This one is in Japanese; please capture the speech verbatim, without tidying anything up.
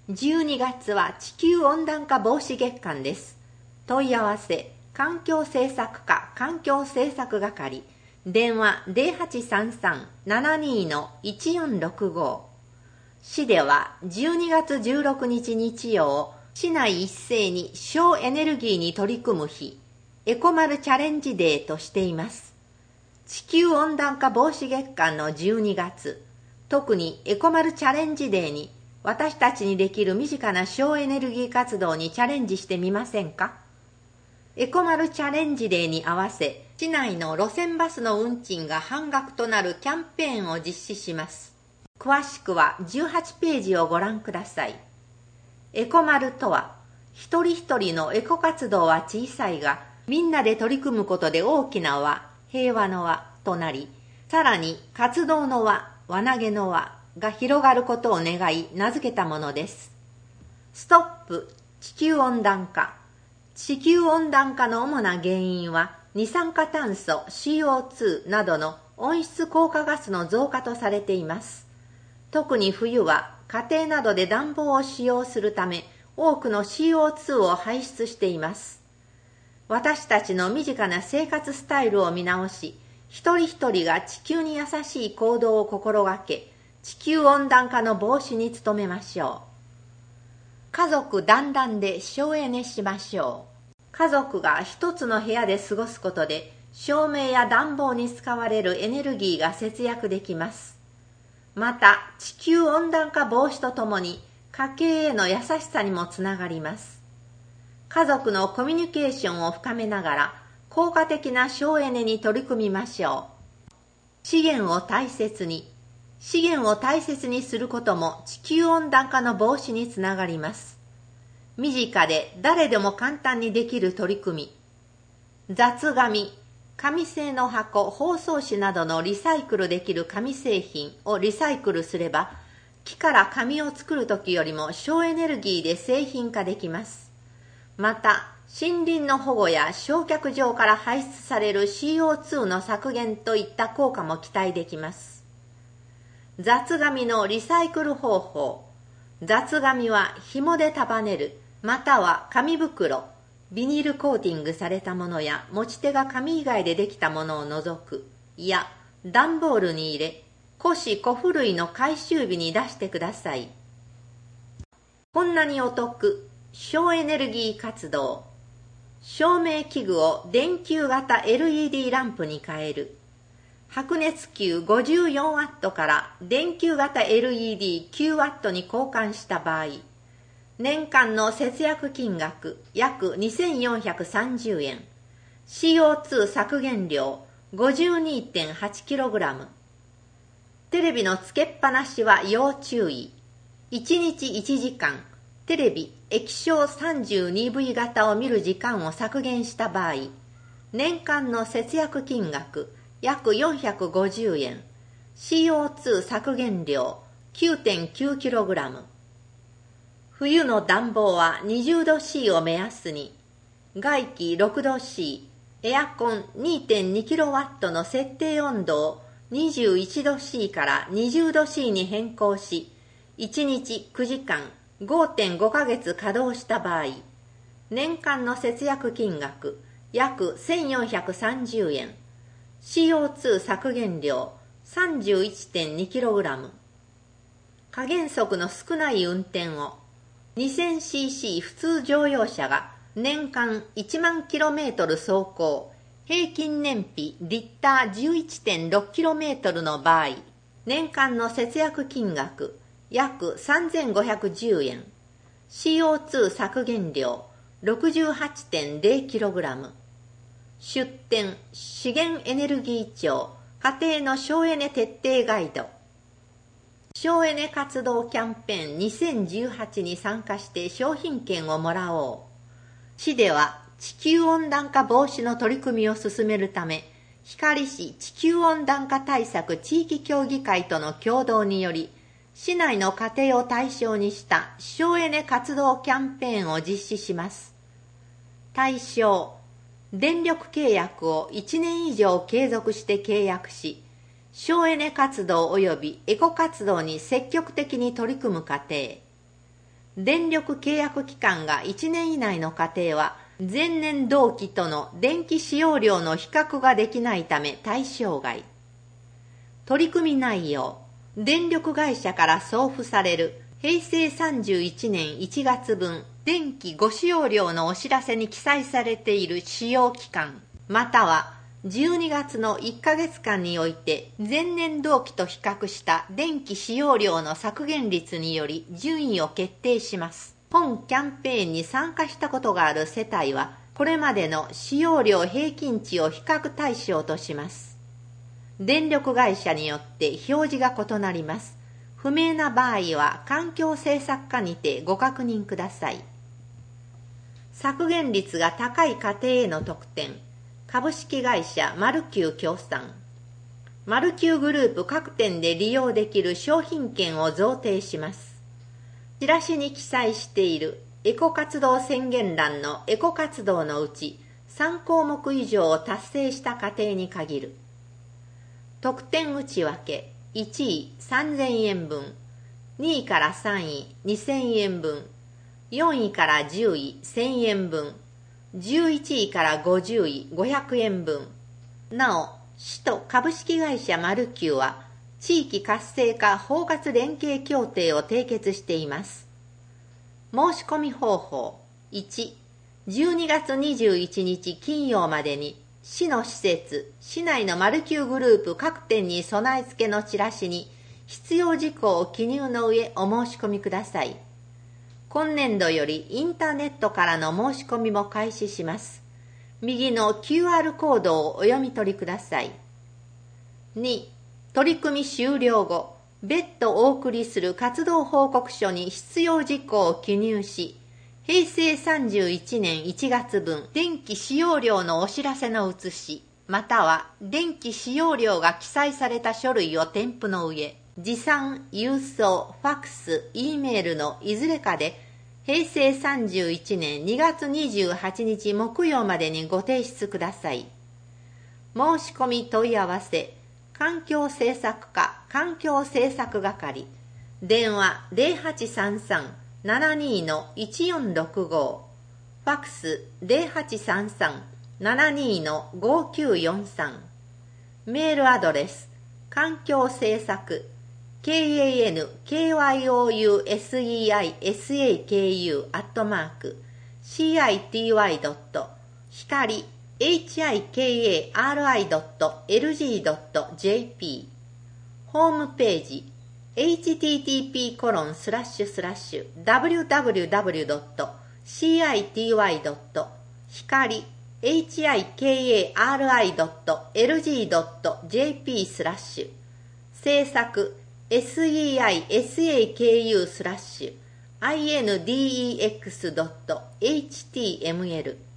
じゅうにがつは地球温暖化防止月間です。問い合わせ、環境政策課環境政策係、電話 ゼロはちさんさん ななに いちよんろくご。市ではじゅうにがつじゅうろくにち日曜を市内一斉に省エネルギーに取り組む日、エコマルチャレンジデーとしています。地球温暖化防止月間のじゅうにがつ、特にエコマルチャレンジデーに私たちにできる身近な省エネルギー活動にチャレンジしてみませんか？エコマルチャレンジデーに合わせ、市内の路線バスの運賃が半額となるキャンペーンを実施します。詳しくはじゅうはちページをご覧ください。エコマルとは、一人一人のエコ活動は小さいが、みんなで取り組むことで大きな輪、平和の輪となり、さらに活動の輪、輪投げの輪が広がることを願い名付けたものです。ストップ地球温暖化。地球温暖化の主な原因は、二酸化炭素 シーオーツー などの温室効果ガスの増加とされています。特に冬は家庭などで暖房を使用するため、多くの シーオーツー を排出しています。私たちの身近な生活スタイルを見直し、一人一人が地球に優しい行動を心がけ、地球温暖化の防止に努めましょう。家族団らんで省エネしましょう。家族が一つの部屋で過ごすことで、照明や暖房に使われるエネルギーが節約できます。また、地球温暖化防止とともに、家計への優しさにもつながります。家族のコミュニケーションを深めながら、効果的な省エネに取り組みましょう。資源を大切に。資源を大切にすることも地球温暖化の防止につながります。身近で誰でも簡単にできる取り組み。雑紙、紙製の箱、包装紙などのリサイクルできる紙製品をリサイクルすれば、木から紙を作るときよりも省エネルギーで製品化できます。また、森林の保護や焼却場から排出される シーオーツー の削減といった効果も期待できます。雑紙のリサイクル方法。雑紙は紐で束ねる、または紙袋、ビニールコーティングされたものや持ち手が紙以外でできたものを除く、いや、段ボールに入れ、古紙古古類の回収日に出してください。こんなにお得、省エネルギー活動。照明器具を電球型 エルイーディー ランプに変える。白熱球 ごじゅうよんワット から電球型 エルイーディーきゅうワット に交換した場合、年間の節約金額約にせんよんひゃくさんじゅうえん。シーオーツー 削減量 ごじゅうにてんはちキログラム。テレビのつけっぱなしは要注意。いちにちいちじかん、テレビ液晶 さんじゅうにブイ 型を見る時間を削減した場合、年間の節約金額約よんひゃくごじゅうえん。シーオーツー 削減量 きゅうてんきゅうキログラム。冬の暖房はにじゅうどシーを目安に、外気ろくどシー、エアコン にてんにキロワット の設定温度をにじゅういちどシーからにじゅうどシーに変更し、いちにちくじかん ごてんごかげつ稼働した場合、年間の節約金額約せんよんひゃくさんじゅうえん。シーオーツー 削減量 さんじゅういちてんにキログラム。加減速の少ない運転を。にせんシーシー 普通乗用車が年間いちまんキロメートル走行、平均燃費リッター じゅういちてんろくキロメートル の場合、年間の節約金額約さんぜんごひゃくじゅうえん。シーオーツー 削減量 ろくじゅうはちてんぜろキログラム。出典資源エネルギー庁家庭の省エネ徹底ガイド。省エネ活動キャンペーンにせんじゅうはちに参加して商品券をもらおう。市では地球温暖化防止の取り組みを進めるため、光市地球温暖化対策地域協議会との共同により、市内の家庭を対象にした省エネ活動キャンペーンを実施します。対象、電力契約をいちねん以上継続して契約し、省エネ活動及びエコ活動に積極的に取り組む家庭。 電力契約期間がいちねん以内の家庭は、前年同期との電気使用量の比較ができないため対象外。取り組み内容。電力会社から送付される平成さんじゅういちねんいちがつ分電気ご使用量のお知らせに記載されている使用期間、またはじゅうにがつのいっかげつかんにおいて前年同期と比較した電気使用量の削減率により順位を決定します。本キャンペーンに参加したことがある世帯は、これまでの使用量平均値を比較対象とします。電力会社によって表示が異なります。不明な場合は環境政策課にてご確認ください。削減率が高い家庭への特典。株式会社マルキュー協賛。マルキューグループ各店で利用できる商品券を贈呈します。チラシに記載しているエコ活動宣言欄のエコ活動のうちさんこうもく以上を達成した家庭に限る。特典内訳。いちいさんぜんえん分、にいからさんいにせんえん分、よんいからじゅういせんえん分、じゅういちいからごじゅういごひゃくえん分。なお、市と株式会社マルキューは地域活性化包括連携協定を締結しています。申し込み方法。いち、じゅうにがつにじゅういちにち金曜までに市の施設、市内のマルキューグループ各店に備え付けのチラシに必要事項を記入の上お申し込みください。今年度よりインターネットからの申し込みも開始します。右の キューアール コードをお読み取りください。に、取り組み終了後、別途お送りする活動報告書に必要事項を記入し、平成さんじゅういちねんいちがつ分電気使用量のお知らせの写し、または電気使用量が記載された書類を添付の上、持参、郵送、ファックス、Eメールのいずれかで平成さんじゅういちねんにがつにじゅうはちにち木曜までにご提出ください。申し込み問い合わせ、環境政策課環境政策係、電話 ゼロはちさんさん ななにのいちよんろくご、ファックス ゼロはちさんさん ななにのごきゅうよんさん、メールアドレス、環境政策、kankyouseisAku アットマーク、city. 光、hikari.lg.jp ホームページ エイチティーティーピーコロンスラッシュスラッシュダブリューダブリューダブリュードットシーアイティーワイドット光 エイチアイケーエーアールアイドットエルジードットジェーピー スラッシュ制作 セセーカク スラッシュ アイエヌディーイーエックスドットエイチティーエムエル